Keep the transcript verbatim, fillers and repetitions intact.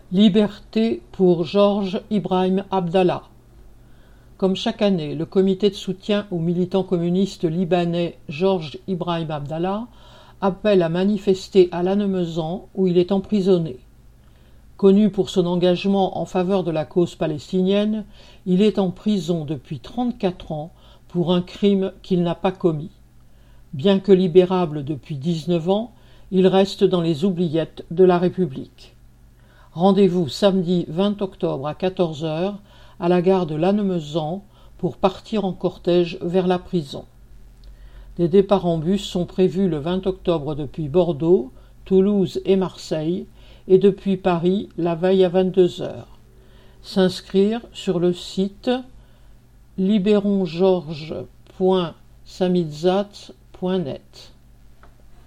Liberté pour Georges Ibrahim Abdallah. Comme chaque année, le comité de soutien au militant communiste libanais Georges Ibrahim Abdallah appelle à manifester à Lannemezan où il est emprisonné. Connu pour son engagement en faveur de la cause palestinienne, il est en prison depuis trente-quatre ans pour un crime qu'il n'a pas commis. Bien que libérable depuis dix-neuf ans, il reste dans les oubliettes de la République. Rendez-vous samedi vingt octobre à quatorze heures à la gare de Lannemezan pour partir en cortège vers la prison. Des départs en bus sont prévus le vingt octobre depuis Bordeaux, Toulouse et Marseille et depuis Paris la veille à vingt-deux heures. S'inscrire sur le site libérongeorges point samitzat point net.